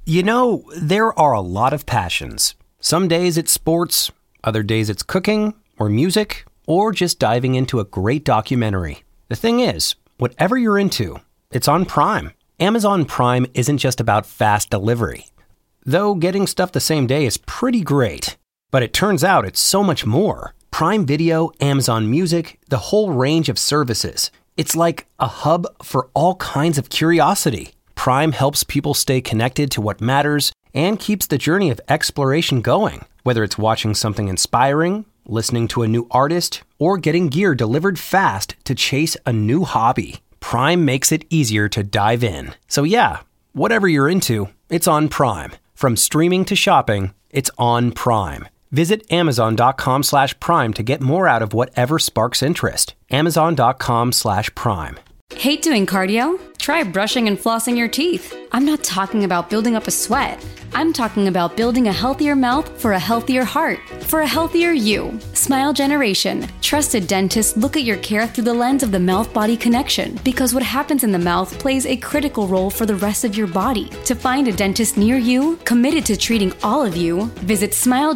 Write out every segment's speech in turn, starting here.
You know, there are a lot of passions. Some days it's sports, other days it's cooking or music, or just diving into a great documentary. The thing is, whatever you're into, it's on Prime. Amazon Prime isn't just about fast delivery. Though getting stuff the same day is pretty great. But it turns out it's so much more. Prime Video, Amazon Music, the whole range of services. It's like a hub for all kinds of curiosity. Prime helps people stay connected to what matters and keeps the journey of exploration going. Whether it's watching something inspiring, listening to a new artist, or getting gear delivered fast to chase a new hobby, Prime makes it easier to dive in. So yeah, whatever you're into, it's on Prime. From streaming to shopping, it's on Prime. Visit Amazon.com/Prime to get more out of whatever sparks interest. Amazon.com/Prime. Hate doing cardio? Try brushing and flossing your teeth. I'm not talking about building up a sweat. I'm talking about building a healthier mouth for a healthier heart, for a healthier you. Smile Generation. Trusted dentists look at your care through the lens of the mouth-body connection, because what happens in the mouth plays a critical role for the rest of your body. To find a dentist near you, committed to treating all of you, visit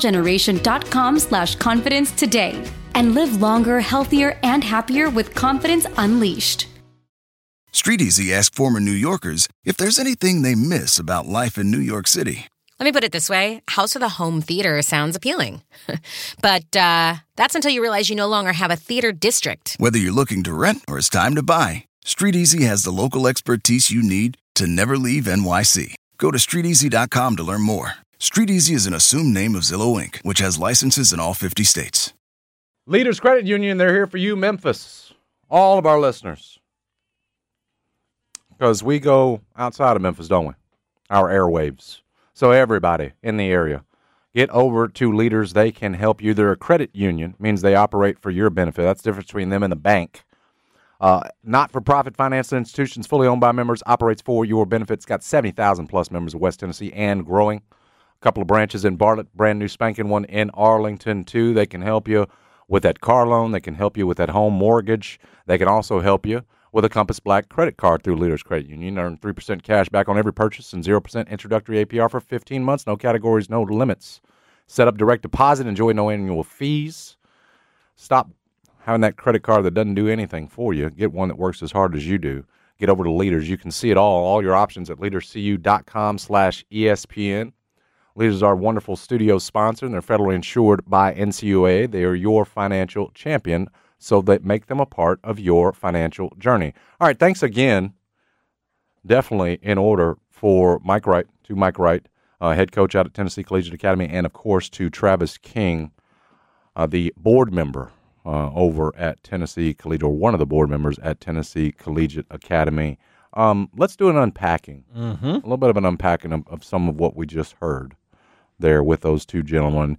smilegeneration.com/confidence today. And live longer, healthier, and happier with confidence unleashed. StreetEasy asked former New Yorkers if there's anything they miss about life in New York City. Let me put it this way. House with a home theater sounds appealing. But that's until you realize you no longer have a theater district. Whether you're looking to rent or it's time to buy, StreetEasy has the local expertise you need to never leave NYC. Go to StreetEasy.com to learn more. StreetEasy is an assumed name of Zillow Inc., which has licenses in all 50 states. Leaders Credit Union, they're here for you, Memphis. All of our listeners. Because we go outside of Memphis, don't we? Our airwaves. So everybody in the area, get over to Leaders. They can help you. They're a credit union. Means they operate for your benefit. That's the difference between them and the bank. Not-for-profit financial institutions, fully owned by members, operates for your benefits. Got 70,000-plus members of West Tennessee and growing. A couple of branches in Bartlett, brand new spanking one in Arlington, too. They can help you with that car loan. They can help you with that home mortgage. They can also help you with a Compass Black credit card through Leaders Credit Union. Earn 3% cash back on every purchase and 0% introductory APR for 15 months. No categories, no limits. Set up direct deposit. Enjoy no annual fees. Stop having that credit card that doesn't do anything for you. Get one that works as hard as you do. Get over to Leaders. You can see it all your options at leaderscu.com/ESPN. Leaders is our wonderful studio sponsor, and they're federally insured by NCUA. They are your financial champion, so that make them a part of your financial journey. All right, thanks again. Definitely in order for Mike Wright, head coach out at Tennessee Collegiate Academy, and, of course, to Travis King, the board member over at Tennessee Collegiate, or one of the board members at Tennessee Collegiate Academy. Let's do an unpacking, a little bit of an unpacking of some of what we just heard there with those two gentlemen.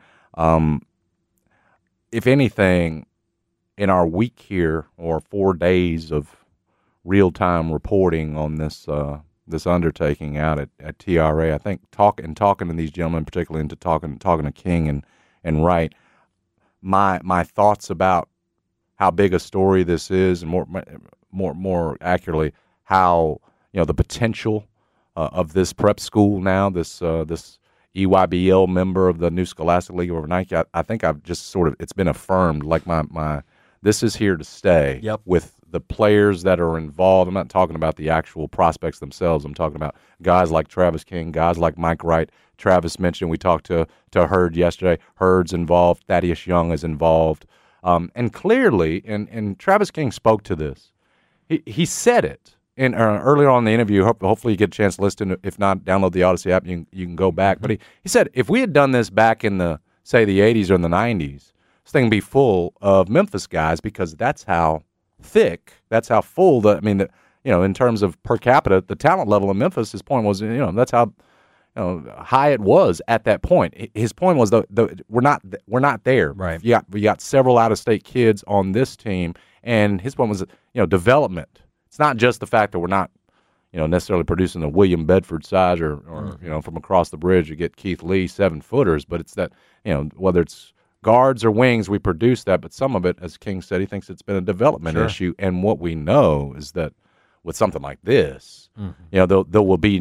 If anything, in our week here, or 4 days of real-time reporting on this this undertaking out at TRA, I think talking to these gentlemen, particularly into talking to King and Wright, my thoughts about how big a story this is, and more accurately, how the potential of this prep school now, this EYBL member of the new Scholastic League over Nike. I think I've just it's been affirmed, like my this is here to stay. Yep. With the players that are involved. I'm not talking about the actual prospects themselves. I'm talking about guys like Travis King, guys like Mike Wright. Travis mentioned, we talked to Hurd yesterday. Hurd's involved. Thaddeus Young is involved. And clearly, and Travis King spoke to this. He said it earlier on in the interview. Hopefully you get a chance to listen. If not, download the Odyssey app. You can go back. But he said, if we had done this back in the 80s or in the 90s, this thing would be full of Memphis guys, because that's how thick, that's how full in terms of per capita, the talent level in Memphis, his point was, that's how high it was at that point. His point was, we're not there. Right. We got several out-of-state kids on this team, and his point was, development. It's not just the fact that we're not, necessarily producing the William Bedford size or from across the bridge you get Keith Lee 7-footers, but it's that, whether it's guards or wings, we produce that, but some of it, as King said, he thinks it's been a development issue. And what we know is that with something like this, there will be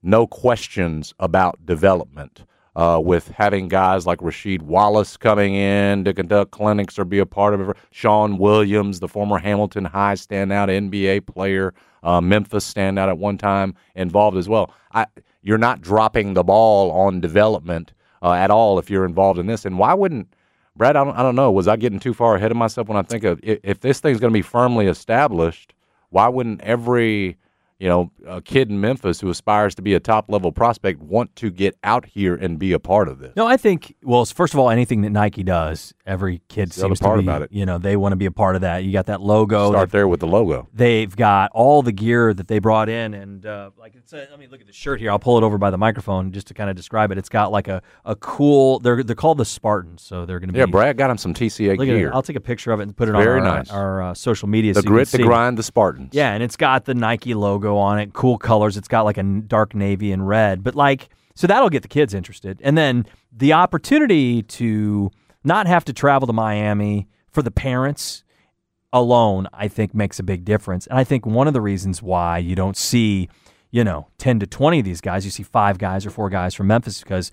no questions about development. With having guys like Rasheed Wallace coming in to conduct clinics or be a part of it. Sean Williams, the former Hamilton High standout NBA player, Memphis standout at one time, involved as well. You're not dropping the ball on development at all if you're involved in this. And why wouldn't, Brad, I don't know, was I getting too far ahead of myself when I think of if this thing's going to be firmly established, why wouldn't every a kid in Memphis who aspires to be a top-level prospect want to get out here and be a part of this? No, I think, well, first of all, anything that Nike does, every kid seems to be, about it. They want to be a part of that. You got that logo. Start there with the logo. They've got all the gear that they brought in, and I mean, look at the shirt here. I'll pull it over by the microphone just to kind of describe it. It's got like a cool, they're called the Spartans, so they're going to be. Yeah, Brad got him some TCA gear. I'll take a picture of it and put it on our social media. The so grit, the grind, the Spartans. Yeah, and it's got the Nike logo on it, cool colors. It's got like a dark navy and red. But so that'll get the kids interested. And then the opportunity to not have to travel to Miami for the parents alone, I think makes a big difference. And I think one of the reasons why you don't see, 10 to 20 of these guys, you see 5 guys or 4 guys from Memphis because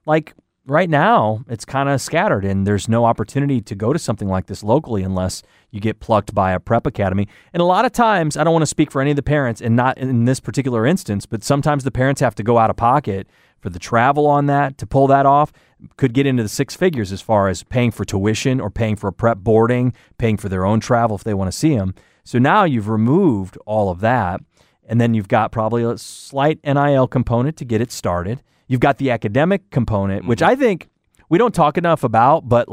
right now, it's kind of scattered, and there's no opportunity to go to something like this locally unless you get plucked by a prep academy. And a lot of times, I don't want to speak for any of the parents, and not in this particular instance, but sometimes the parents have to go out of pocket for the travel on that to pull that off. Could get into the 6 figures as far as paying for tuition or paying for a prep boarding, paying for their own travel if they want to see them. So now you've removed all of that, and then you've got probably a slight NIL component to get it started. You've got the academic component, which I think we don't talk enough about, but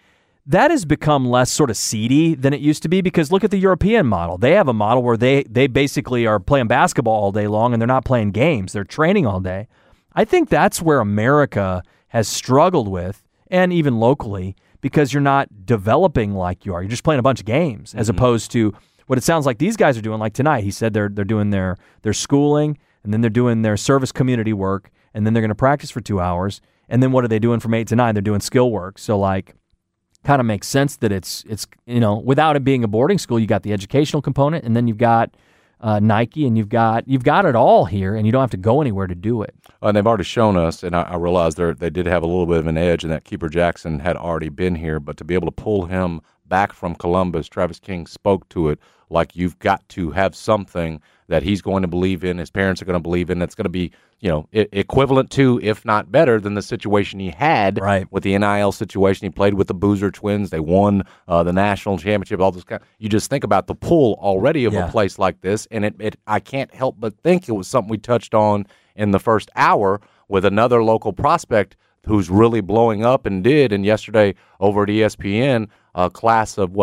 that has become less sort of seedy than it used to be because look at the European model. They have a model where they basically are playing basketball all day long and they're not playing games. They're training all day. I think that's where America has struggled with, and even locally, because you're not developing like you are. You're just playing a bunch of games as opposed to what it sounds like these guys are doing. Like tonight, he said they're doing their schooling, and then they're doing their service community work, and then they're going to practice for 2 hours, and then what are they doing from 8 to 9? They're doing skill work. So kind of makes sense that it's without it being a boarding school, you got the educational component, and then you've got Nike, and you've got it all here, and you don't have to go anywhere to do it. And they've already shown us, and I realize they did have a little bit of an edge, and that Keeper Jackson had already been here, but to be able to pull him back from Columbus, Travis King spoke to it like you've got to have something that he's going to believe in, his parents are going to believe in, that's going to be, equivalent to, if not better, than the situation he had with the NIL situation. He played with the Boozer twins. They won the national championship, all this kind of, you just think about the pull already of a place like this, and I can't help but think it was something we touched on in the first hour with another local prospect who's really blowing up and yesterday over at ESPN, a class of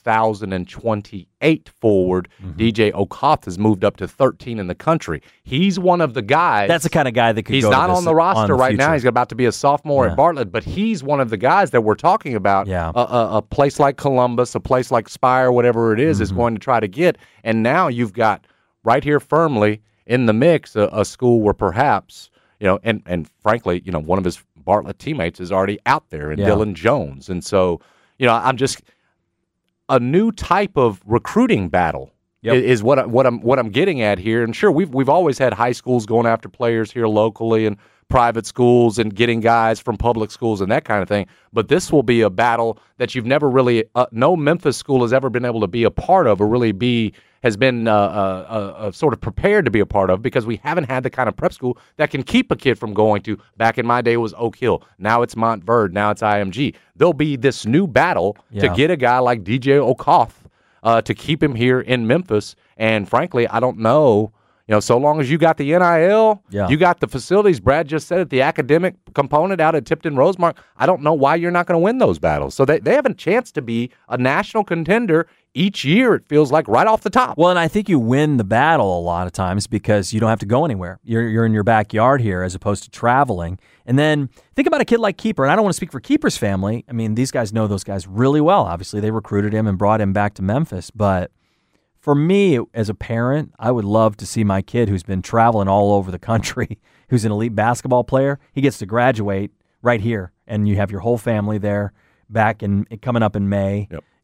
2028 forward, DJ Okoth has moved up to 13 in the country. He's one of the guys. That's the kind of guy that could he's go not to on the roster right now. He's about to be a sophomore at Bartlett, but he's one of the guys that we're talking about. Yeah. A place like Columbus, a place like Spire, whatever it is going to try to get. And now you've got right here firmly in the mix a school where perhaps, and frankly, one of his Bartlett teammates is already out there in Dylan Jones. And so, I'm just a new type of recruiting battle is what I'm getting at here. And sure, we've always had high schools going after players here locally and private schools and getting guys from public schools and that kind of thing. But this will be a battle that you've never really, no Memphis school has ever been able to be a part of or really has been sort of prepared to be a part of because we haven't had the kind of prep school that can keep a kid from going to. Back in my day, it was Oak Hill. Now it's Montverde. Now it's IMG. There'll be this new battle to get a guy like DJ Okoth to keep him here in Memphis. And frankly, I don't know. So long as you got the NIL, you got the facilities. Brad just said it, the academic component out at Tipton Rosemark. I don't know why you're not going to win those battles. So they have a chance to be a national contender each year, it feels like, right off the top. Well, and I think you win the battle a lot of times because you don't have to go anywhere. You're in your backyard here as opposed to traveling. And then think about a kid like Keeper, and I don't want to speak for Keeper's family. I mean, these guys know those guys really well. Obviously, they recruited him and brought him back to Memphis, but for me, as a parent, I would love to see my kid who's been traveling all over the country, who's an elite basketball player, he gets to graduate right here, and you have your whole family there back coming up in May. Yep.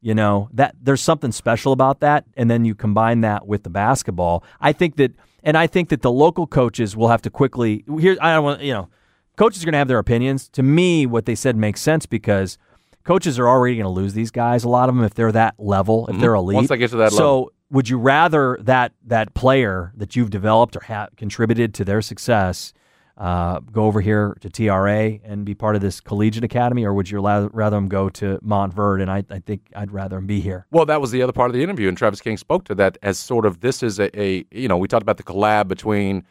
that there's something special about that. And then you combine that with the basketball. I think that the local coaches will have to quickly here. I don't want, coaches are going to have their opinions. To me, what they said makes sense because coaches are already going to lose these guys, a lot of them, if they're that level, if they're elite. Once they get to that level. So would you rather that player that you've developed or contributed to their success go over here to TRA and be part of this collegiate academy, or would you rather him go to Montverde? And I think I'd rather him be here. Well, that was the other part of the interview, and Travis King spoke to that as sort of this is we talked about the collab between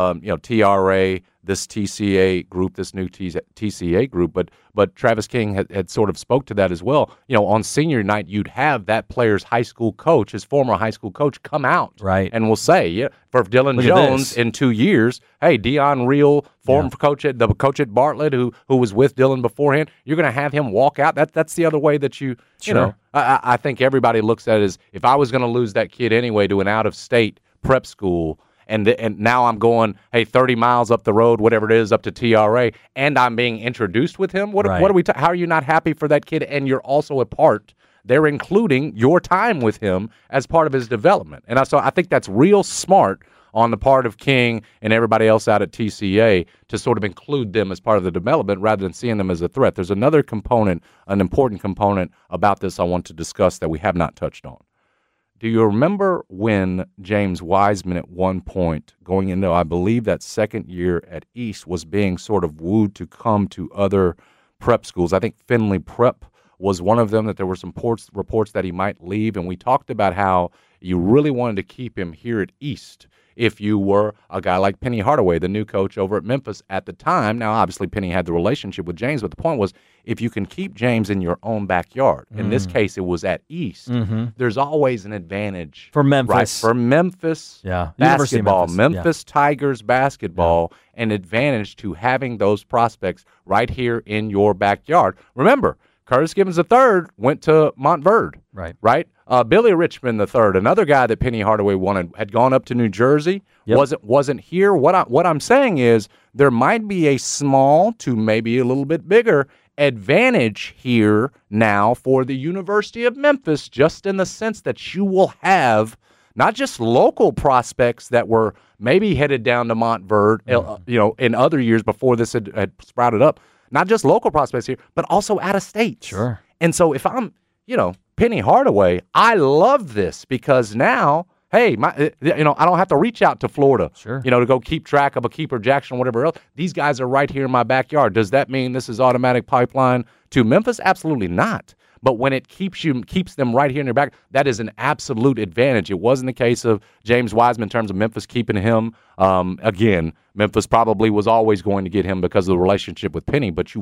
TRA, this TCA group, this new TCA group, but Travis King had sort of spoke to that as well. On senior night, you'd have that player's high school coach, his former high school coach, come out, right, and will say, for Dylan Jones in 2 years, hey, Dion Reel, former coach at Bartlett, who was with Dylan beforehand, you're going to have him walk out. That's the other way that you know. I think everybody looks at it as if I was going to lose that kid anyway to an out of state prep school. And now I'm going, 30 miles up the road, whatever it is, up to TRA, and I'm being introduced with him. What are we? How are you not happy for that kid? And you're also a part. They're including your time with him as part of his development. And so I think that's real smart on the part of King and everybody else out at TCA to sort of include them as part of the development rather than seeing them as a threat. There's another component, an important component about this I want to discuss that we have not touched on. Do you remember when James Wiseman at one point, going into, I believe, that second year at East, was being sort of wooed to come to other prep schools? I think Finley Prep was one of them, that there were some reports that he might leave, and we talked about how you really wanted to keep him here at East if you were a guy like Penny Hardaway, the new coach over at Memphis at the time. Now, obviously, Penny had the relationship with James, but the point was, if you can keep James in your own backyard, in this case, it was at East, there's always an advantage. For Memphis. Right? For Memphis basketball, Memphis Tigers basketball, an advantage to having those prospects right here in your backyard. Remember, Curtis Gibbons III went to Montverde, right? Billy Richmond III, another guy that Penny Hardaway wanted, had gone up to New Jersey, wasn't here. What I'm saying is there might be a small to maybe a little bit bigger advantage here now for the University of Memphis, just in the sense that you will have not just local prospects that were maybe headed down to Montverde, in other years before this had sprouted up. Not just local prospects here, but also out of state. Sure. And so if I'm, Penny Hardaway, I love this because now, hey, I don't have to reach out to Florida, to go keep track of a Keeper Jackson or whatever else. These guys are right here in my backyard. Does that mean this is automatic pipeline to Memphis? Absolutely not. But when it keeps them right here in your back, that is an absolute advantage. It wasn't the case of James Wiseman in terms of Memphis keeping him. Again, Memphis probably was always going to get him because of the relationship with Penny. But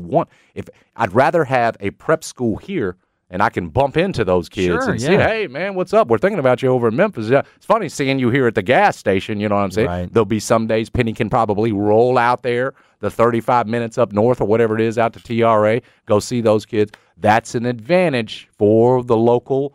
I'd rather have a prep school here, and I can bump into those kids and say, hey, man, what's up? We're thinking about you over in Memphis. Yeah, it's funny seeing you here at the gas station, you know what I'm saying? Right. There'll be some days Penny can probably roll out there, the 35 minutes up north or whatever it is, out to TRA, go see those kids. That's an advantage for the local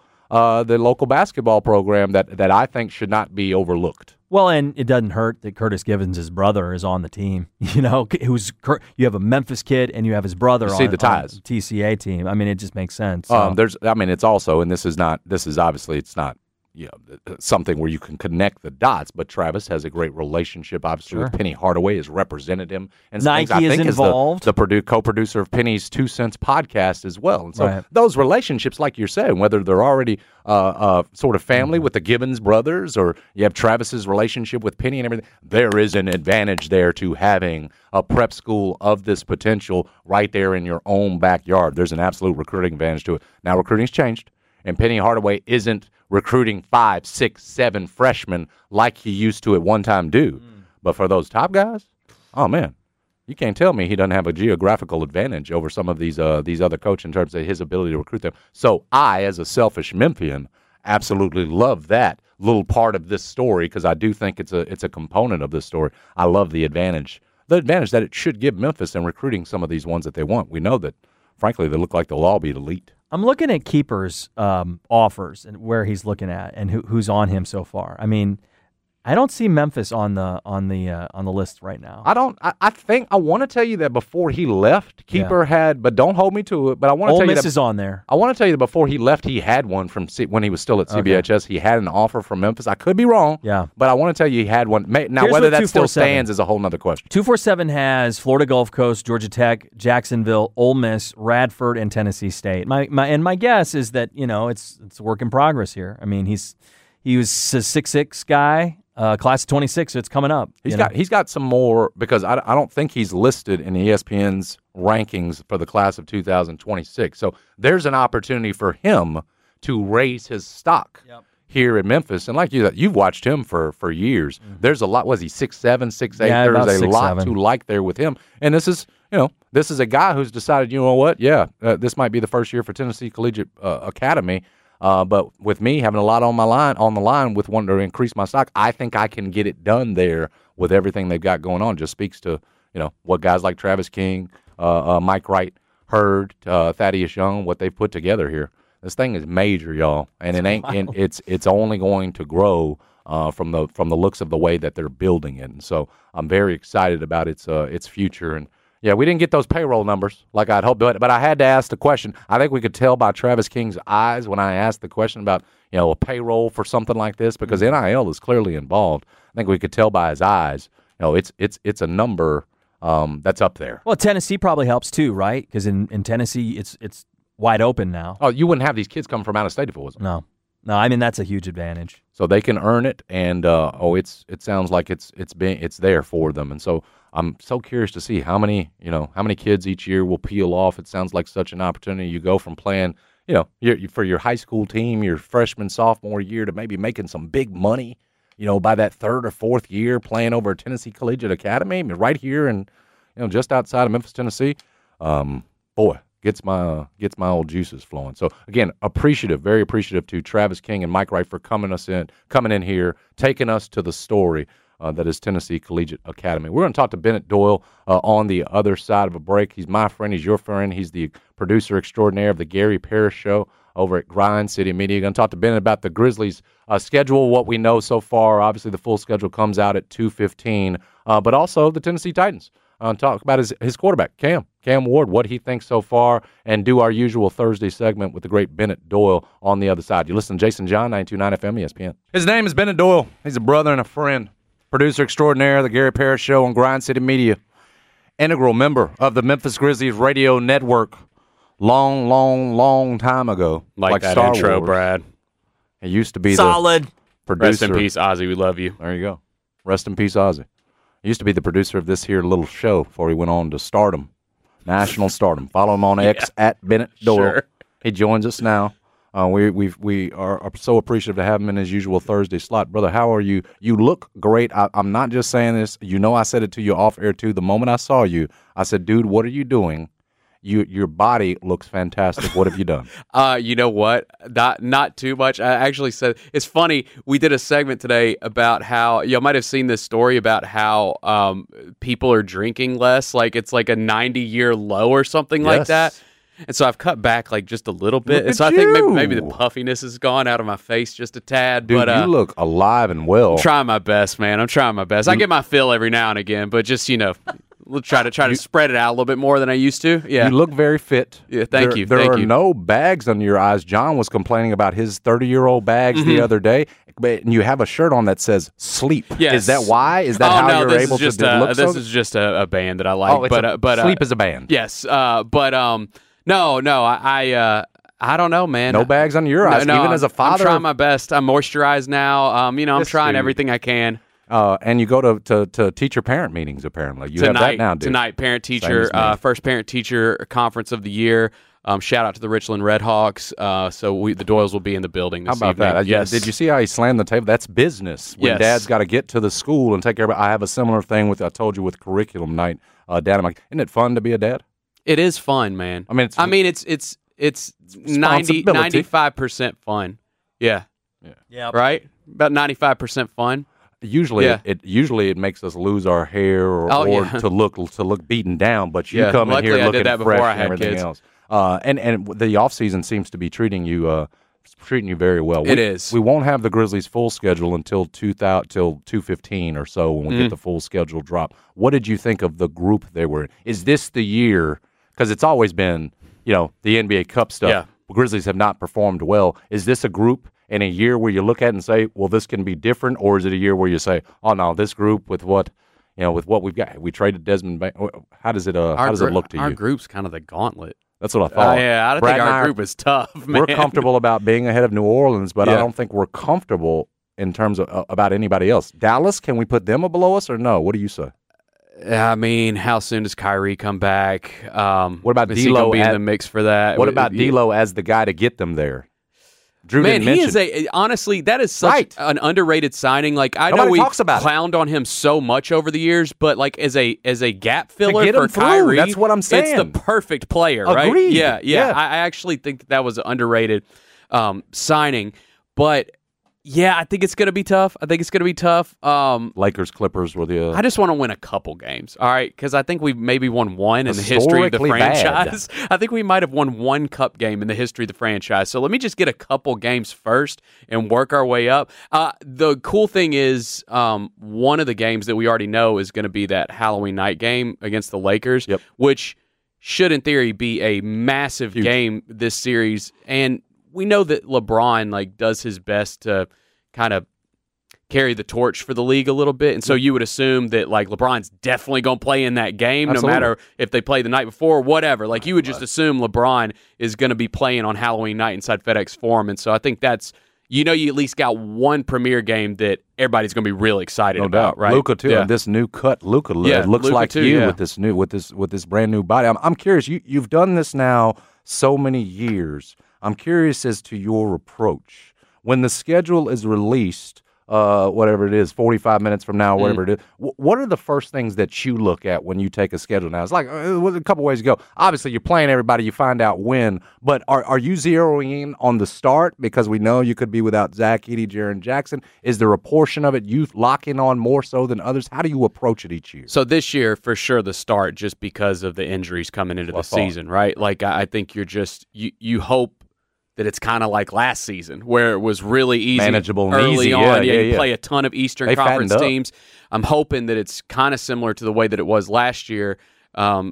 basketball program that I think should not be overlooked. Well, and it doesn't hurt that Curtis Gibbons' brother is on the team. You have a Memphis kid and you have his brother on the TCA team. I mean, it just makes sense. So. It's also, and this is obviously it's not something where you can connect the dots, but Travis has a great relationship, obviously, with Penny Hardaway, has represented him. And Nike is involved. The co-producer of Penny's 2 Cents podcast as well. And so those relationships, like you're saying, whether they're already sort of family with the Gibbons brothers or you have Travis's relationship with Penny and everything, there is an advantage there to having a prep school of this potential right there in your own backyard. There's an absolute recruiting advantage to it. Now, recruiting's changed, and Penny Hardaway isn't recruiting 5, 6, 7 freshmen like he used to at one time do. But for those top guys, oh, man, you can't tell me he doesn't have a geographical advantage over some of these other coaches in terms of his ability to recruit them. So I, as a selfish Memphian, absolutely love that little part of this story because I do think it's a component of this story. I love the advantage that it should give Memphis in recruiting some of these ones that they want. We know that, frankly, they look like they'll all be elite. I'm looking at Keeper's offers and where he's looking at and who's on him so far. I mean, I don't see Memphis on the list right now. I think I want to tell you that before he left, Keeper had, but don't hold me to it. But I want to Ole tell you Miss that is on there. I want to tell you that before he left, he had one from when he was still at CBHS. He had an offer from Memphis. I could be wrong. Yeah, but I want to tell you he had one. Now, here's whether that still stands is a whole nother question. 247 has Florida Gulf Coast, Georgia Tech, Jacksonville, Ole Miss, Radford, and Tennessee State. My guess is that it's a work in progress here. I mean, he was a 6'6" guy. Class of 26, so it's coming up. He's got some more because I don't think he's listed in ESPN's rankings for the class of 2026. So there's an opportunity for him to raise his stock here in Memphis. And like you've watched him for years. Mm-hmm. There's a lot. Was he 6'7", 6'8"? There's a lot to like there with him. And this is a guy who's decided, you know what? Yeah, this might be the first year for Tennessee Collegiate Academy. But with me having a lot on the line with wanting to increase my stock, I think I can get it done there with everything they've got going on. Just speaks to what guys like Travis King, Mike Wright, Hurd, Thaddeus Young, what they've put together here. This thing is major, y'all, and it ain't. And it's only going to grow from the looks of the way that they're building it. And so I'm very excited about its future. And yeah, we didn't get those payroll numbers like I'd hoped, but I had to ask the question. I think we could tell by Travis King's eyes when I asked the question about a payroll for something like this, because NIL is clearly involved. I think we could tell by his eyes. It's a number that's up there. Well, Tennessee probably helps too, right? Because in Tennessee, it's wide open now. Oh, you wouldn't have these kids come from out of state if it wasn't. No, I mean that's a huge advantage. So they can earn it, and it sounds like it's there for them, and so. I'm so curious to see how many kids each year will peel off. It sounds like such an opportunity. You go from playing, for your high school team, your freshman, sophomore year, to maybe making some big money, by that third or fourth year playing over at Tennessee Collegiate Academy, I mean, right here and just outside of Memphis, Tennessee. Boy, gets my old juices flowing. So again, very appreciative to Travis King and Mike Wright for coming in here, taking us to the story. That is Tennessee Collegiate Academy. We're going to talk to Bennett Doyle on the other side of a break. He's my friend. He's your friend. He's the producer extraordinaire of the Gary Parrish Show over at Grind City Media. Going to talk to Bennett about the Grizzlies' schedule, what we know so far. Obviously, the full schedule comes out at 2:15, but also the Tennessee Titans. Talk about his quarterback, Cam Ward, what he thinks so far, and do our usual Thursday segment with the great Bennett Doyle on the other side. You listen to Jason John, 92.9 FM ESPN. His name is Bennett Doyle. He's a brother and a friend. Producer extraordinaire of the Gary Parrish Show on Grind City Media. Integral member of the Memphis Grizzlies radio network. Long time ago. Like that Star intro, Wars. Brad. He used to be solid the producer. Rest in peace, Ozzy. We love you. There you go. Rest in peace, Ozzy. He used to be the producer of this here little show before he went on to stardom. National stardom. Follow him on X at Bennett Doyle. Sure. He joins us now. We are so appreciative to have him in his usual Thursday slot. Brother, how are you? You look great. I'm not just saying this. I said it to you off air too. The moment I saw you, I said, dude, what are you doing? Your body looks fantastic. What have you done? You know what? Not too much. I actually said, it's funny, we did a segment today about how, y'all might have seen this story about how people are drinking less. Like it's like a 90-year low or something like that. And so I've cut back like just a little bit. And so I think maybe the puffiness has gone out of my face just a tad. Dude, but you look alive and well. I'm trying my best, man. I'm trying my best. I get my fill every now and again, but just, we'll try to spread it out a little bit more than I used to. Yeah. You look very fit. Yeah, thank you. There are no bags under your eyes. John was complaining about his 30-year-old bags the other day. But you have a shirt on that says sleep. Yes. Is that why? Is that how you're able to look so? This is just a band that I like. But sleep is a band. Yes. No, I don't know, man. No bags under your eyes, even as a father. I'm trying my best. I'm moisturized now. I'm trying everything I can. And you go to teacher-parent meetings, apparently. You have that now, dude. Tonight, parent-teacher, first parent-teacher conference of the year. Shout out to the Richland Redhawks. So the Doyles will be in the building this evening. How about that? Yes. Did you see how he slammed the table? That's business. When Dad's got to get to the school and take care of it. I have a similar thing I told you with curriculum night. Dad, I'm like, isn't it fun to be a dad? It is fun, man. I mean, it's 95% fun. Yeah. Right? About 95% fun. Usually, it makes us lose our hair or to look beaten down. But you come in here looking fresh and everything else. And the off season seems to be treating you treating you very well. It is. We won't have the Grizzlies' full schedule until 2:15 or so when we get the full schedule drop. What did you think of the group they were in? Is this the year? Because it's always been, the NBA Cup stuff. Yeah. The Grizzlies have not performed well. Is this a group in a year where you look at it and say, well, this can be different, or is it a year where you say, oh no, this group with what we've got, we traded Desmond Bain. How does it look to you? Our group's kind of the gauntlet. That's what I thought. I think our group is tough, man. We're comfortable about being ahead of New Orleans, but I don't think we're comfortable in terms of about anybody else. Dallas, can we put them below us or no? What do you say? I mean, how soon does Kyrie come back? What about is he D'Lo be in the mix for that? What about D'Lo as the guy to get them there? Drew Man, didn't mention. he is honestly, that is such an underrated signing. Like, I know we clowned on him so much over the years, but like as a gap filler for Kyrie, that's what I'm saying. It's the perfect player, right? Agreed. Yeah. I actually think that was an underrated signing, but. Yeah, I think it's going to be tough. Lakers, Clippers were the. I just want to win a couple games, all right? Because I think we've maybe won one in the history of the franchise. I think we might have won one cup game in the history of the franchise. So let me just get a couple games first and work our way up. The cool thing is one of the games that we already know is going to be that Halloween night game against the Lakers, which should, in theory, be a massive game this series. And we know that LeBron does his best to kind of carry the torch for the league a little bit, and so you would assume that LeBron's definitely going to play in that game, no matter if they play the night before or whatever. You would just assume LeBron is going to be playing on Halloween night inside FedEx Forum, and so I think that's you at least got one premier game that everybody's going to be really excited about, right? Luka too, and this new cut Luka looks Luka like too, with this brand new body. I'm curious. You've done this now so many years. I'm curious as to your approach. When the schedule is released, whatever it is, 45 minutes from now, whatever it is, what are the first things that you look at when you take a schedule now? It's like a couple ways to go. Obviously, you're playing everybody, you find out when, but are you zeroing in on the start? Because we know you could be without Zach Edey, Jaren Jackson. Is there a portion of it you lock in on more so than others? How do you approach it each year? So this year, for sure, the start, just because of the injuries coming into the season, right? I think you're just, you hope that it's kind of like last season where it was really easy. Manageable and early easy. on. You play a ton of Eastern Conference teams. I'm hoping that it's kind of similar to the way that it was last year. I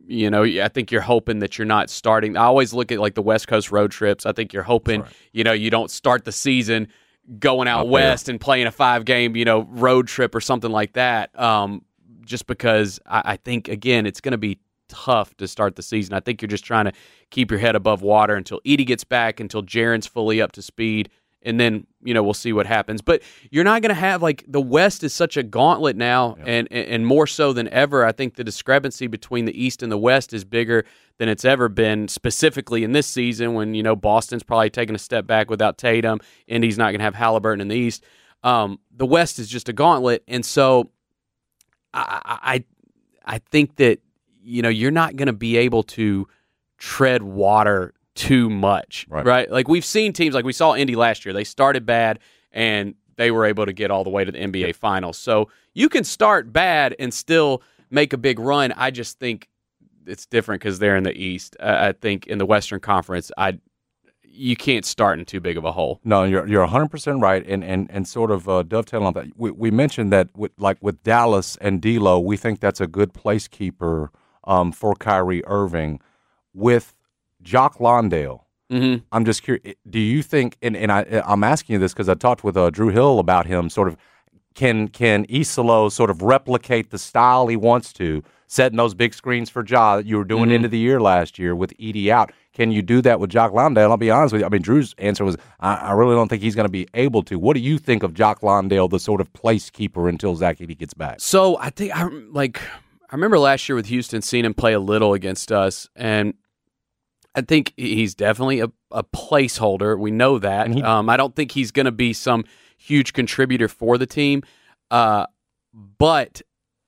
think you're hoping that you're not starting. I always look at the West Coast road trips. I think you're hoping, you don't start the season going out west and playing a 5-game, road trip or something like that. Just because I think, again, it's going to be tough to start the season. I think you're just trying to keep your head above water until Edey gets back, until Jaren's fully up to speed, and then we'll see what happens. But you're not going to have the West is such a gauntlet now, and more so than ever. I think the discrepancy between the East and the West is bigger than it's ever been, specifically in this season when Boston's probably taking a step back without Tatum, Indy's not going to have Halliburton in the East. The West is just a gauntlet, and so I think that you're not going to be able to tread water too much, right? We've seen teams we saw Indy last year. They started bad, and they were able to get all the way to the NBA Finals. So you can start bad and still make a big run. I just think it's different because they're in the East. I think in the Western Conference, you can't start in too big of a hole. No, you're 100% right, and sort of dovetailing on that. We mentioned that with Dallas and D'Lo, we think that's a good placekeeper for Kyrie Irving. With Jock Landale, I'm just curious, do you think, and I'm asking you this because I talked with Drew Hill about him, sort of, can Isolo sort of replicate the style he wants to, setting those big screens for Ja that you were doing into the year last year with Edey out? Can you do that with Jock Landale? I'll be honest with you. I mean, Drew's answer was, I really don't think he's going to be able to. What do you think of Jock Landale, the sort of placekeeper until Zach Edey gets back? So I think I remember last year with Houston seeing him play a little against us, and I think he's definitely a placeholder. We know that. I don't think he's going to be some huge contributor for the team, but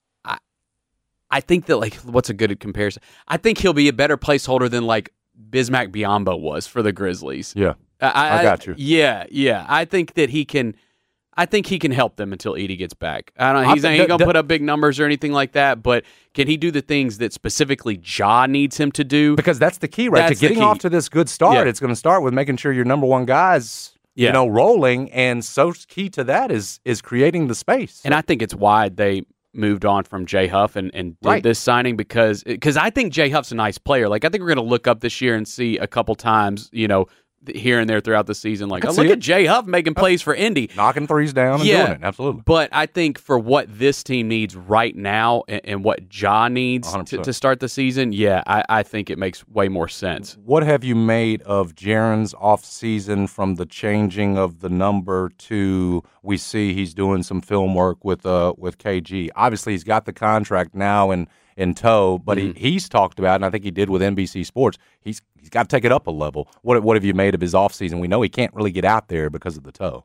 I think that what's a good comparison? I think he'll be a better placeholder than Bismack Biyombo was for the Grizzlies. Yeah, I got you. Yeah. I think that he can. I think he can help them until Edey gets back. I don't know. He's not going to put up big numbers or anything like that, but can he do the things that specifically Ja needs him to do? Because that's the key, right? That's to getting off to this good start, it's going to start with making sure your number one guys, rolling, and so key to that is creating the space. And I think it's why they moved on from Jay Huff and did this signing because I think Jay Huff's a nice player. Like, I think we're going to look up this year and see a couple times, here and there throughout the season, like, look at Jay Huff making plays for Indy. Knocking threes down and doing it, absolutely. But I think for what this team needs right now and what Ja needs to start the season, I think it makes way more sense. What have you made of Jaren's offseason from the changing of the number to we see he's doing some film work with KG? Obviously, he's got the contract now in tow, but he's talked about, and I think he did with NBC Sports, he's got to take it up a level. What have you made of his offseason? We know he can't really get out there because of the toe.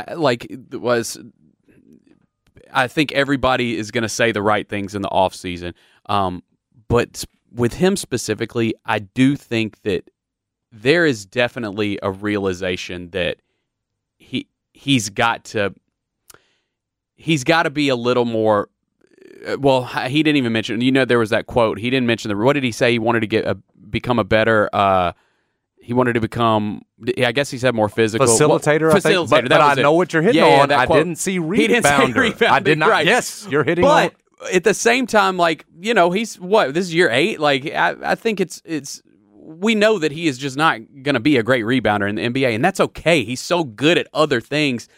I think everybody is going to say the right things in the offseason, but with him specifically, I do think that there is definitely a realization that he's got to be a little more. Well, he didn't even mention. There was that quote. He didn't mention what did he say? He wanted to become a better. He wanted to become. I guess he said more physical facilitator. I think. But I know what you're hitting on. I didn't see rebounder. He didn't say rebounder. I did not. Right. Yes, you're hitting on. But at the same time, he's what? This is year 8. Like, I think it's. We know that he is just not going to be a great rebounder in the NBA, and that's okay. He's so good at other things.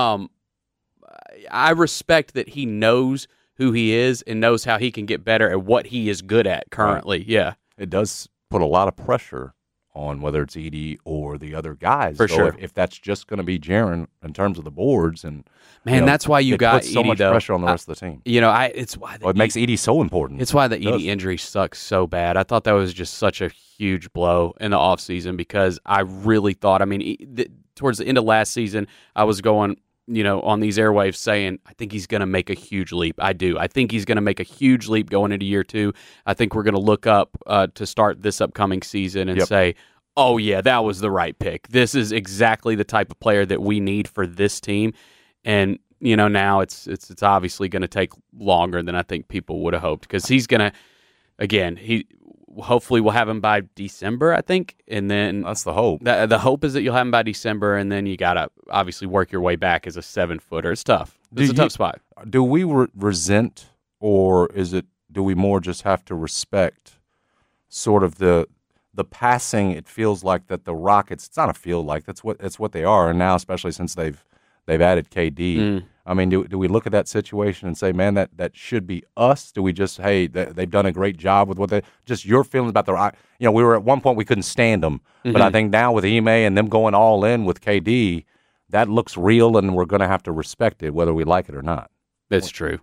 I respect that he knows who he is and knows how he can get better at what he is good at currently. Right. Yeah. It does put a lot of pressure on whether it's Edey or the other guys. For sure. If that's just going to be Jaren in terms of the boards. And that's why you got Edey, so much pressure on the rest of the team. It's why it makes Edey so important. It's why the Edey injury sucks so bad. I thought that was just such a huge blow in the offseason because I really thought, towards the end of last season, I was going – on these airwaves saying, I think he's going to make a huge leap. I do. I think he's going to make a huge leap going into year 2. I think we're going to look up to start this upcoming season and say, oh, yeah, that was the right pick. This is exactly the type of player that we need for this team. And, now it's obviously going to take longer than I think people would have hoped because he's going to, again, hopefully we'll have him by December, I think, and then that's the hope. The hope is that you'll have him by December, and then you gotta obviously work your way back as a 7-footer. It's tough. It's a tough spot. Do we resent, or do we more just have to respect sort of the passing? It feels like that the Rockets. It's not a feel like that's what they are, and now especially since they've added KD. Do we look at that situation and say, man, that should be us? Do we just, hey, they've done a great job with what they – just your feelings about the – we were at one point we couldn't stand them. But I think now with Ime and them going all in with KD, that looks real and we're going to have to respect it whether we like it or not. That's true.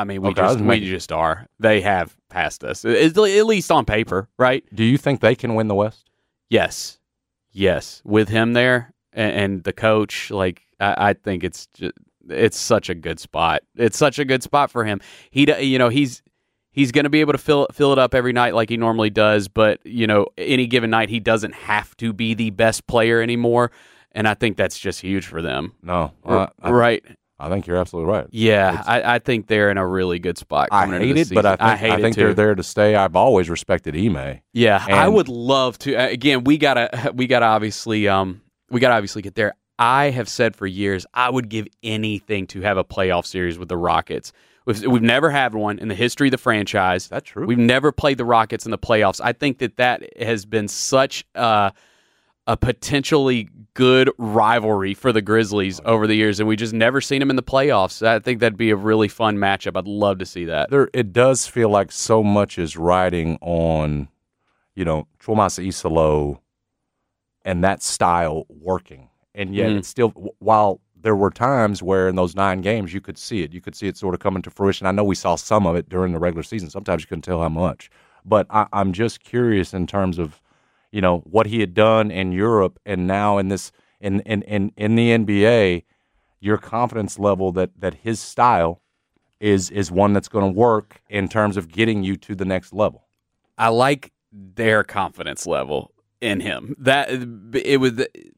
We just are. They have passed us, at least on paper, right? Do you think they can win the West? Yes. With him there and the coach, I think it's such a good spot. It's such a good spot for him. He's going to be able to fill it up every night like he normally does, but any given night he doesn't have to be the best player anymore, and I think that's just huge for them. No, right. I think you're absolutely right. Yeah, I think they're in a really good spot. I hate it, but I think they're there to stay. I've always respected Ime. Yeah, I would love to. Again, we gotta obviously get there. I have said for years I would give anything to have a playoff series with the Rockets. We've never had one in the history of the franchise. That's true. We've never played the Rockets in the playoffs. I think that has been such a potentially good rivalry for the Grizzlies over the years, and we just never seen them in the playoffs. I think that'd be a really fun matchup. I'd love to see that. It does feel like so much is riding on, Chomasa Isalo and that style working. And yet it's still, while there were times where in those 9 games you could see it sort of coming to fruition. I know we saw some of it during the regular season. Sometimes you couldn't tell how much. But I'm just curious in terms of, what he had done in Europe and now in this in the NBA, your confidence level that his style is one that's going to work in terms of getting you to the next level. I like their confidence level in him. That it was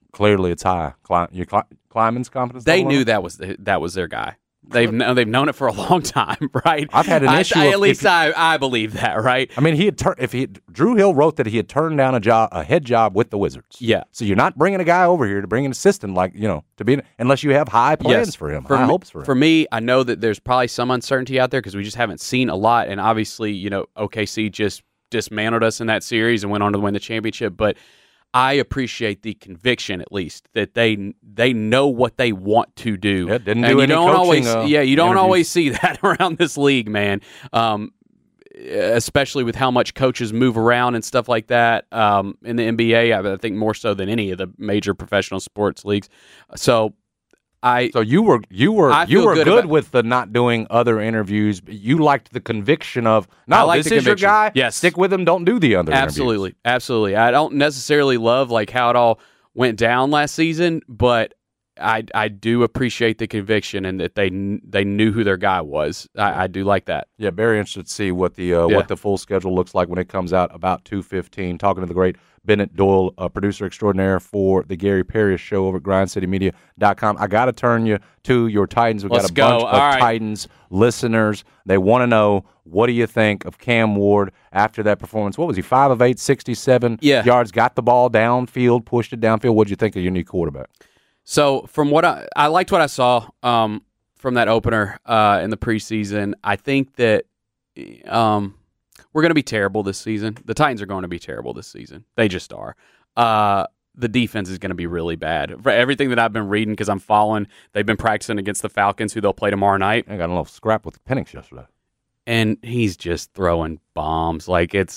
clearly it's high. Kleiman's confidence. They level? knew that was their guy. They've known it for a long time, right? I've had an issue. At least I believe that, right? I mean, Drew Hill wrote that he had turned down a head job with the Wizards. Yeah. So you're not bringing a guy over here to bring an assistant to be unless you have high plans for him, high hopes for him. For me, I know that there's probably some uncertainty out there because we just haven't seen a lot, and obviously, OKC just dismantled us in that series and went on to win the championship, but I appreciate the conviction, at least, that they know what they want to do. Yeah, didn't and do you any don't coaching, always, you don't always see that around this league, man. Especially with how much coaches move around and stuff like that in the NBA. I think more so than any of the major professional sports leagues. So you were good with the not doing other interviews. But you liked the conviction of this is your guy. Yes. Stick with him. Don't do the other interviews. Absolutely. I don't necessarily love how it all went down last season, but I do appreciate the conviction and that they knew who their guy was. I do like that. Yeah, very interested to see what the full schedule looks like when it comes out about 2:15. Talking to the great Bennett Doyle, producer extraordinaire for the Gary Parrish Show over at GrindCityMedia.com. I got to turn you to your Titans. We've got a bunch of Titans listeners. They want to know, what do you think of Cam Ward after that performance? What was he, 5 of 8, 67 yards, got the ball downfield, pushed it downfield. What did you think of your new quarterback? So from what I liked what I saw from that opener in the preseason. I think that we're going to be terrible this season. The Titans are going to be terrible this season. They just are. The defense is going to be really bad. For everything that I've been reading, because I'm following, they've been practicing against the Falcons, who they'll play tomorrow night. I got a little scrap with Penix yesterday. And he's just throwing bombs.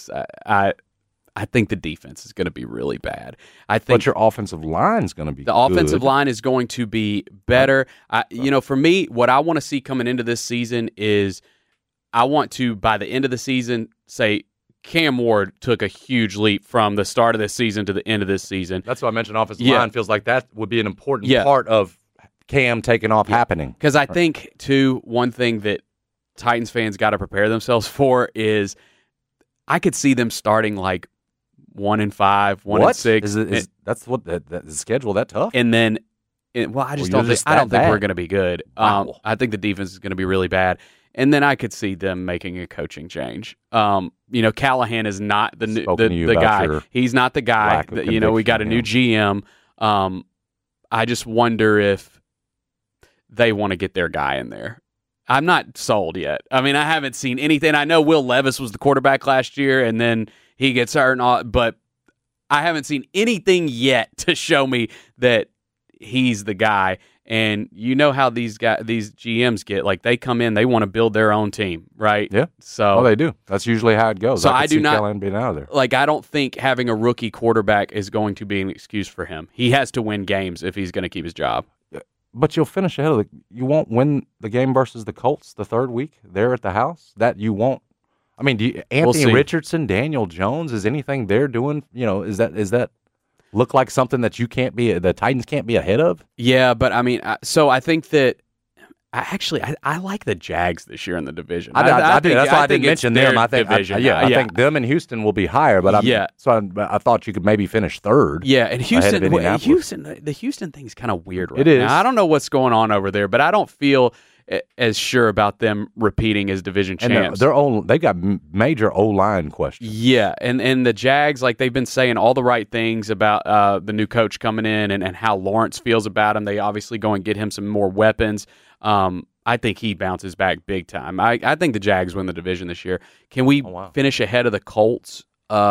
I think the defense is going to be really bad. But your offensive line is going to be the good. Offensive line is going to be better. For me, what I want to see coming into this season is I want to, by the end of the season, say Cam Ward took a huge leap from the start of this season to the end of this season. That's why I mentioned offensive line. Feels like that would be an important part of Cam taking off happening. Because I think, too, one thing that Titans fans got to prepare themselves for is I could see them starting 1-5, 1-6. That's what the schedule that tough? And then, I don't think we're going to be good. Wow. I think the defense is going to be really bad. And then I could see them making a coaching change. Callahan is not the guy. He's not the guy. We got a new GM. I just wonder if they want to get their guy in there. I'm not sold yet. I mean, I haven't seen anything. I know Will Levis was the quarterback last year, and then he gets hurt and all, but I haven't seen anything yet to show me that he's the guy. And you know how these GMs get, they come in, they want to build their own team, right? Yeah. So they do. That's usually how it goes. So I do not Callahan being out of there. I don't think having a rookie quarterback is going to be an excuse for him. He has to win games if he's going to keep his job. But you'll finish ahead of you won't win the game versus the Colts the third week there at the house. That you won't. I mean, Anthony Richardson, Daniel Jones, is anything they're doing? Is that look like something that the Titans can't be ahead of? Yeah, but I mean, so I think that I like the Jags this year in the division. That's why I didn't mention them. I think them and Houston will be higher. But I thought you could maybe finish third. Yeah, and the Houston thing's kind of weird right now. It is. Now, I don't know what's going on over there, but I don't feel as sure about them repeating as division champs. And they got major O-line questions. Yeah, and the Jags, they've been saying all the right things about the new coach coming in and how Lawrence feels about him. They obviously go and get him some more weapons. I think he bounces back big time. I think the Jags win the division this year. Can we finish ahead of the Colts?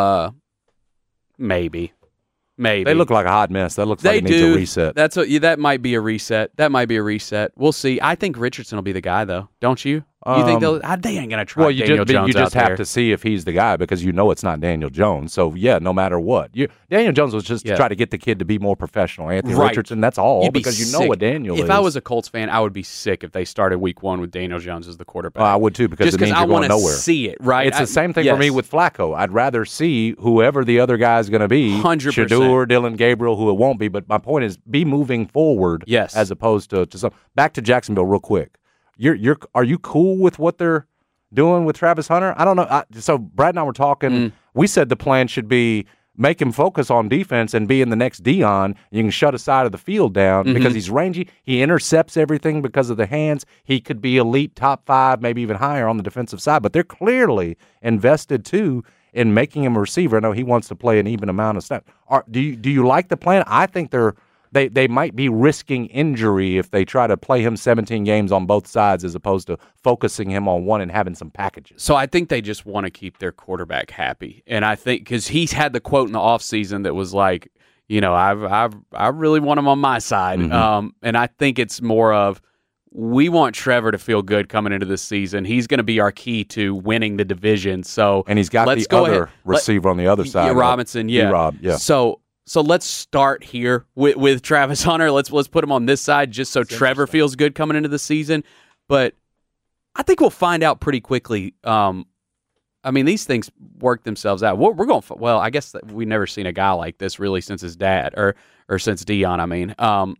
Maybe. They look like a hot mess. That looks like it needs a reset. That might be a reset. We'll see. I think Richardson will be the guy, though. Don't you? You think they ain't going to try Daniel Jones you just out have there. to see if he's the guy because it's not Daniel Jones. So, no matter what. Daniel Jones was just to try to get the kid to be more professional. Anthony Richardson, that's all. You'd because sick. What Daniel is. If I was a Colts fan, I would be sick if they started week 1 with Daniel Jones as the quarterback. I would too because it means you're going nowhere. See it, right? It's the same thing for me with Flacco. I'd rather see whoever the other guy's going to be. 100%. Shedeur, Dylan Gabriel, who it won't be. But my point is be moving forward as opposed to some. Back to Jacksonville real quick. Are you cool with what they're doing with Travis Hunter? I don't know. So Brad and I were talking. We said the plan should be make him focus on defense and be in the next Deion. You can shut a side of the field down because he's rangy. He intercepts everything because of the hands. He could be elite, top 5, maybe even higher on the defensive side. But they're clearly invested, too, in making him a receiver. I know he wants to play an even amount of snaps. Do you like the plan? I think they might be risking injury if they try to play him 17 games on both sides as opposed to focusing him on one and having some packages. So I think they just want to keep their quarterback happy. And I think because he's had the quote in the offseason that was like, I really want him on my side. And I think it's more of, we want Trevor to feel good coming into this season. He's going to be our key to winning the division. So and he's got the other receiver on the other side. Robinson, D-Rob, yeah. So let's start here with Travis Hunter. Let's put him on this side just so Trevor feels good coming into the season. But I think we'll find out pretty quickly. These things work themselves out. We're going. Well, I guess we've never seen a guy like this really since his dad or since Deion.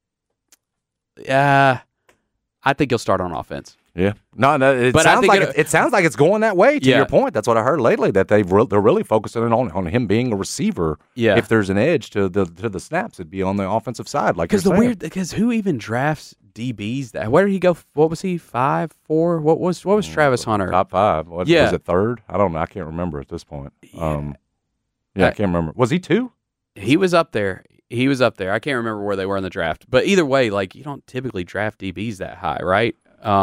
I think he'll start on offense. Yeah, it sounds like it's going that way. To your point, that's what I heard lately. That they're really focusing on him being a receiver. Yeah. If there's an edge to the snaps, it'd be on the offensive side. Like because who even drafts DBs? Where did he go? What was he? 5, 4? What was Travis Hunter? Top 5. Was it third? I don't know. I can't remember at this point. I can't remember. Was he 2? He was up there. I can't remember where they were in the draft. But either way, like, you don't typically draft DBs that high, right?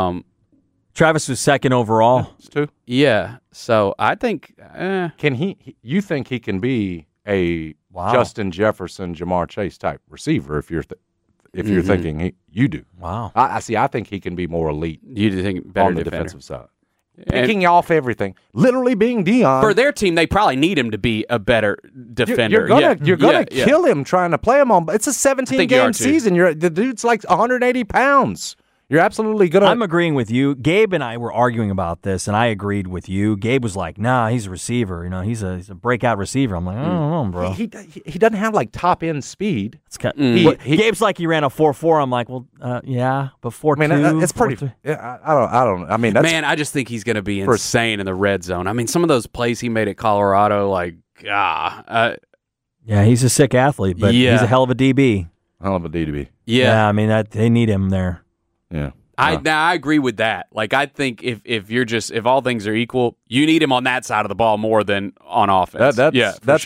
Travis was 2nd overall. Yeah, it's 2. Yeah. So I think can you think he can be a Justin Jefferson, Jamar Chase type receiver if you're thinking you do. Wow. I think he can be more elite. You think better on the defensive side. Picking off everything, literally being Deion. For their team, they probably need him to be a better defender. You're gonna kill him trying to play him on. It's a 17-game season. The dude's like 180 pounds. You're absolutely going to... I'm agreeing with you. Gabe and I were arguing about this, and I agreed with you. Gabe was like, nah, he's a receiver. He's a breakout receiver. I'm like, I don't know, bro. He doesn't have, like, top-end speed. Gabe's like, he ran a 4.4. I'm like, well, yeah, but 4.2. It's pretty... I don't... I mean, that's... Man, I just think he's going to be insane in the red zone. I mean, some of those plays he made at Colorado, like, yeah, he's a sick athlete, but he's a hell of a DB. Hell of a DB. Yeah, I mean, they need him there. Yeah. I agree with that. Like, I think if all things are equal, you need him on that side of the ball more than on offense. That's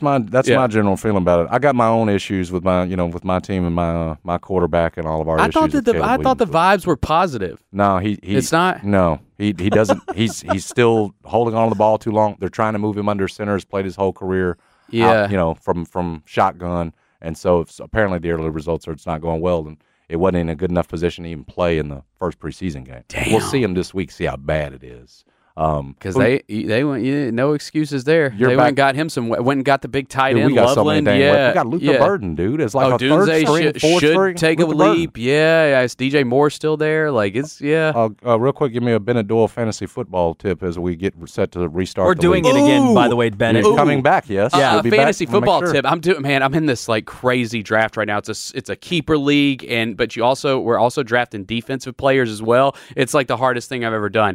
my general feeling about it. I got my own issues with my team and my quarterback and all of our issues. I thought the vibes were positive. No, it's not. No, he doesn't. he's still holding on to the ball too long. They're trying to move him under center. He's played his whole career. Yeah, from shotgun, and so apparently the early results are it's not going well and. It wasn't in a good enough position to even play in the first preseason game. Damn. We'll see him this week, see how bad it is. Because they went no excuses there. They went and got him went and got the big tight end, Loveland. We got Luther Burden, dude. It's like a third string, fourth string. Take a leap. Yeah, is DJ Moore still there? Like it's real quick, give me a Bennett Doyle fantasy football tip as we get set to restart. We're doing it again, by the way, Bennett. Coming back, yes. Yeah, fantasy football tip. I'm in this like crazy draft right now. It's a keeper league, but we're also drafting defensive players as well. It's like the hardest thing I've ever done.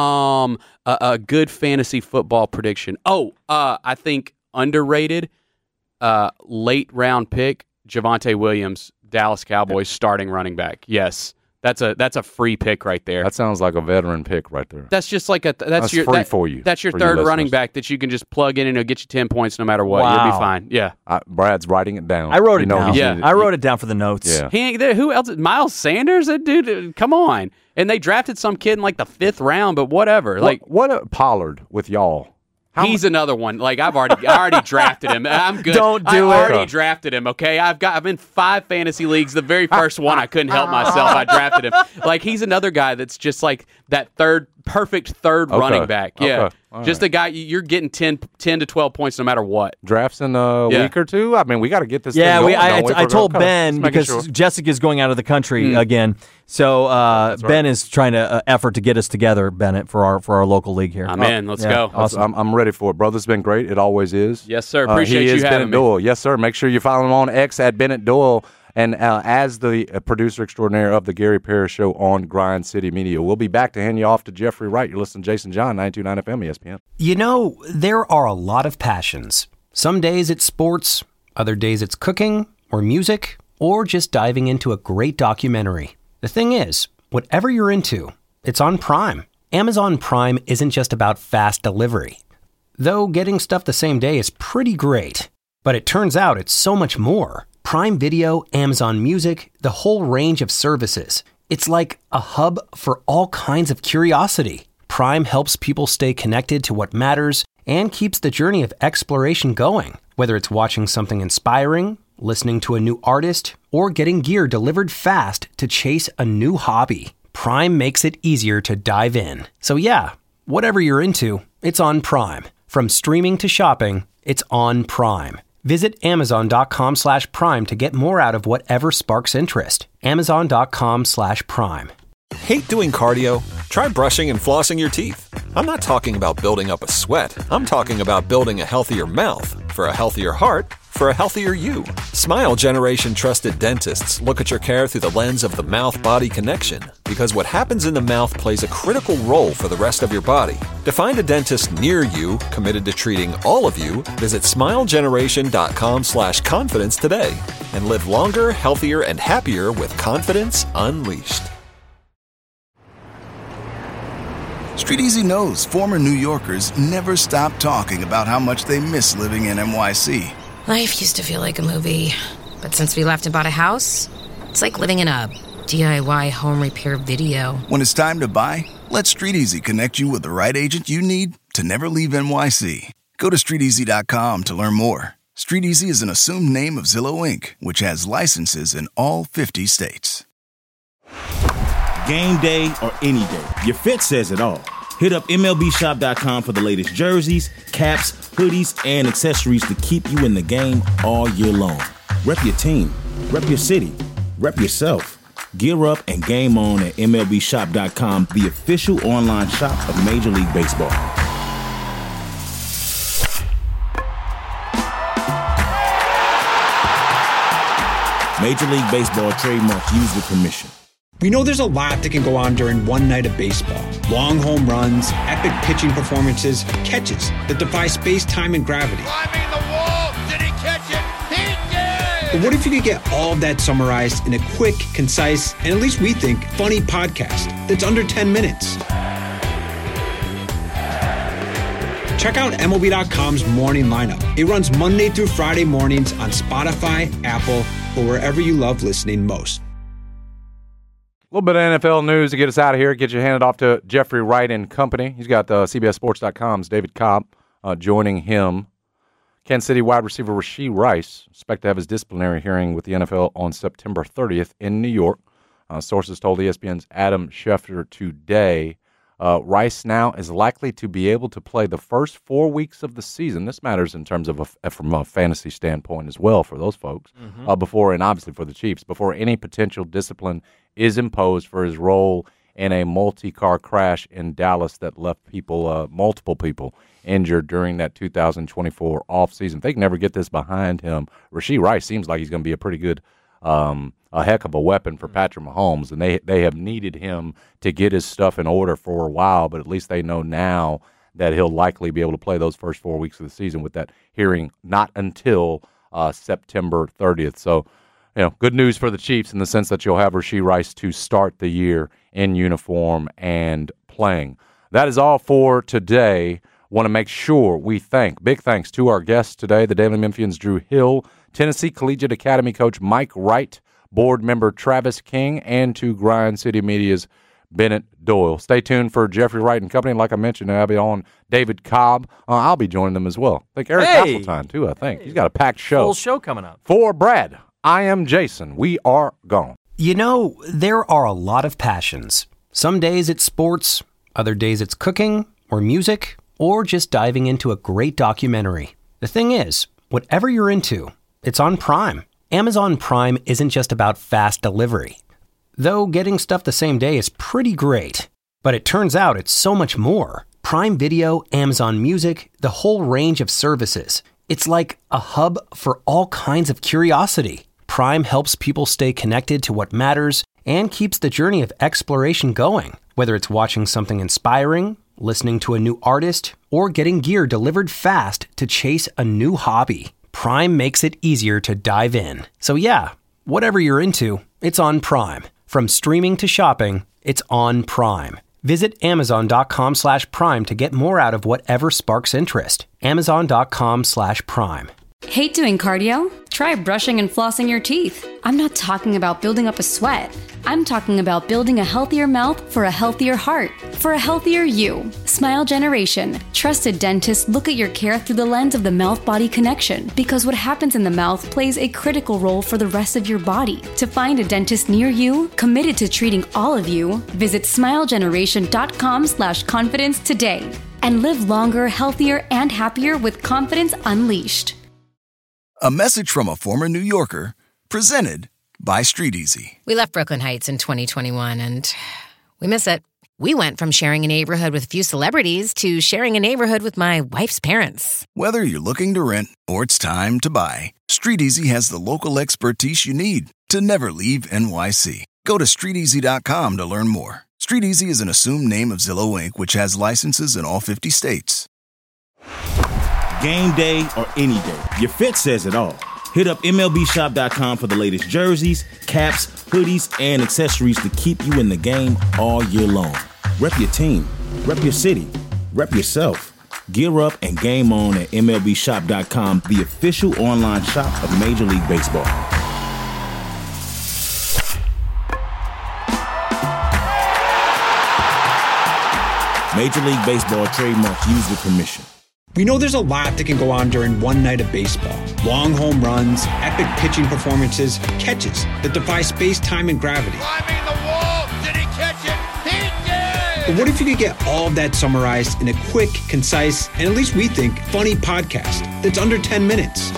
A good fantasy football prediction. I think underrated late round pick Javonte Williams, Dallas Cowboys starting running back. Yes. That's a free pick right there. That sounds like a veteran pick right there. That's just like that's free for you. That's your third running back that you can just plug in and it'll get you 10 points no matter what. Wow. You'll be fine. Yeah. Brad's writing it down. I wrote it down. Yeah. I wrote it down for the notes. Yeah. He ain't there. Who else? Miles Sanders? That dude, come on. And they drafted some kid in like the 5th round, but whatever. What Pollard with y'all? He's another one. Like I already drafted him. I'm good. Don't do it. I already drafted him. Okay, I'm in 5 fantasy leagues. The very first one, I couldn't help myself. I drafted him. Like he's another guy that's just like that perfect third running back. Yeah, just a guy you're getting 10 to 12 points no matter what. Drafts in a week or two. I mean, we got to get this. Yeah, thing going, I told Ben because Jessica's going out of the country again. So Ben is trying to effort to get us together, Bennett, for our local league here. I'm in. Let's go. Awesome. I'm ready for it, brother. It's been great. It always is. Yes, sir. Appreciate you having Bennett Doyle. Yes, sir. Make sure you follow him on X at Bennett Doyle. And as the producer extraordinaire of the Gary Parrish Show on Grind City Media, we'll be back to hand you off to Jeffrey Wright. You're listening to Jason John, 92.9 FM ESPN. There are a lot of passions. Some days it's sports, other days it's cooking or music, or just diving into a great documentary. The thing is, whatever you're into, it's on Prime. Amazon Prime isn't just about fast delivery. Though getting stuff the same day is pretty great. But it turns out it's so much more. Prime Video, Amazon Music, the whole range of services. It's like a hub for all kinds of curiosity. Prime helps people stay connected to what matters and keeps the journey of exploration going. Whether it's watching something inspiring, listening to a new artist, or getting gear delivered fast to chase a new hobby, Prime makes it easier to dive in. So yeah, whatever you're into, it's on Prime. From streaming to shopping, it's on Prime. Visit Amazon.com/Prime to get more out of whatever sparks interest. Amazon.com/Prime. Hate doing cardio? Try brushing and flossing your teeth. I'm not talking about building up a sweat. I'm talking about building a healthier mouth for a healthier heart for a healthier you. Smile Generation trusted dentists look at your care through the lens of the mouth-body connection, because what happens in the mouth plays a critical role for the rest of your body. To find a dentist near you committed to treating all of you, visit smilegeneration.com/confidence today and live longer, healthier, and happier with confidence unleashed. Street Easy knows former New Yorkers never stop talking about how much they miss living in NYC. Life used to feel like a movie, but since we left and bought a house, it's like living in a DIY home repair video. When it's time to buy, let Street Easy connect you with the right agent you need to never leave NYC. Go to StreetEasy.com to learn more. Street Easy is an assumed name of Zillow Inc., which has licenses in all 50 states. Game day or any day, your fit says it all. Hit up MLBshop.com for the latest jerseys, caps, hoodies, and accessories to keep you in the game all year long. Rep your team, rep your city, rep yourself. Gear up and game on at MLBshop.com, the official online shop of Major League Baseball. Major League Baseball trademarks used with permission. We know there's a lot that can go on during one night of baseball. Long home runs, epic pitching performances, catches that defy space, time, and gravity. Climbing the wall, did he catch it? He did! But what if you could get all of that summarized in a quick, concise, and at least we think, funny podcast that's under 10 minutes? Check out MLB.com's Morning Lineup. It runs Monday through Friday mornings on Spotify, Apple, or wherever you love listening most. A little bit of NFL news to get us out of here. Get you handed off to Jeffrey Wright and company. He's got CBSSports.com's David Cobb joining him. Kansas City wide receiver Rashee Rice expect to have his disciplinary hearing with the NFL on September 30th in New York. Sources told ESPN's Adam Schefter today. Rice now is likely to be able to play the first 4 weeks of the season. This matters in terms of from a fantasy standpoint as well for those folks, before, and obviously for the Chiefs, before any potential discipline is imposed for his role in a multi-car crash in Dallas that left multiple people injured during that 2024 offseason. If they can never get this behind him, Rashee Rice seems like he's going to be a pretty good a heck of a weapon for Patrick Mahomes, and they have needed him to get his stuff in order for a while, but at least they know now that he'll likely be able to play those first 4 weeks of the season with that hearing not until September 30th. So, good news for the Chiefs in the sense that you'll have Rashee Rice to start the year in uniform and playing. That is all for today. Want to make sure we big thanks to our guests today, the Daily Memphian's Drew Hill, Tennessee Collegiate Academy coach Mike Wright, board member Travis King, and to Grind City Media's Bennett Doyle. Stay tuned for Jeffrey Wright and company. Like I mentioned, I'll be on David Cobb. I'll be joining them as well. I think Eric Hasseltine, too, I think. He's got a packed show. Full show coming up. For Brad, I am Jason. We are gone. There are a lot of passions. Some days it's sports, other days it's cooking or music, or just diving into a great documentary. The thing is, whatever you're into, it's on Prime. Amazon Prime isn't just about fast delivery. Though getting stuff the same day is pretty great. But it turns out it's so much more. Prime Video, Amazon Music, the whole range of services. It's like a hub for all kinds of curiosity. Prime helps people stay connected to what matters and keeps the journey of exploration going. Whether it's watching something inspiring, listening to a new artist, or getting gear delivered fast to chase a new hobby. Prime makes it easier to dive in. So yeah, whatever you're into, it's on Prime. From streaming to shopping, it's on Prime. Visit Amazon.com/Prime to get more out of whatever sparks interest. Amazon.com/Prime. Hate doing cardio? Try brushing and flossing your teeth. I'm not talking about building up a sweat. I'm talking about building a healthier mouth for a healthier heart, for a healthier you. Smile Generation. Trusted dentists look at your care through the lens of the mouth-body connection, because what happens in the mouth plays a critical role for the rest of your body. To find a dentist near you, committed to treating all of you, visit smilegeneration.com/confidence today. And live longer, healthier, and happier with confidence unleashed. A message from a former New Yorker, presented by StreetEasy. We left Brooklyn Heights in 2021, and we miss it. We went from sharing a neighborhood with a few celebrities to sharing a neighborhood with my wife's parents. Whether you're looking to rent or it's time to buy, StreetEasy has the local expertise you need to never leave NYC. Go to StreetEasy.com to learn more. StreetEasy is an assumed name of Zillow Inc., which has licenses in all 50 states. Game day or any day, your fit says it all. Hit up MLBshop.com for the latest jerseys, caps, hoodies, and accessories to keep you in the game all year long. Rep your team, rep your city, rep yourself. Gear up and game on at MLBshop.com, the official online shop of Major League Baseball. Major League Baseball trademarks used with permission. We know there's a lot that can go on during one night of baseball. Long home runs, epic pitching performances, catches that defy space, time, and gravity. Climbing the wall. Did he catch it? He did! But what if you could get all of that summarized in a quick, concise, and at least we think, funny podcast that's under 10 minutes?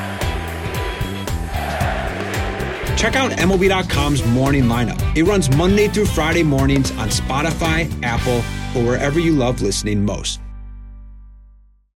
Check out MLB.com's Morning Lineup. It runs Monday through Friday mornings on Spotify, Apple, or wherever you love listening most.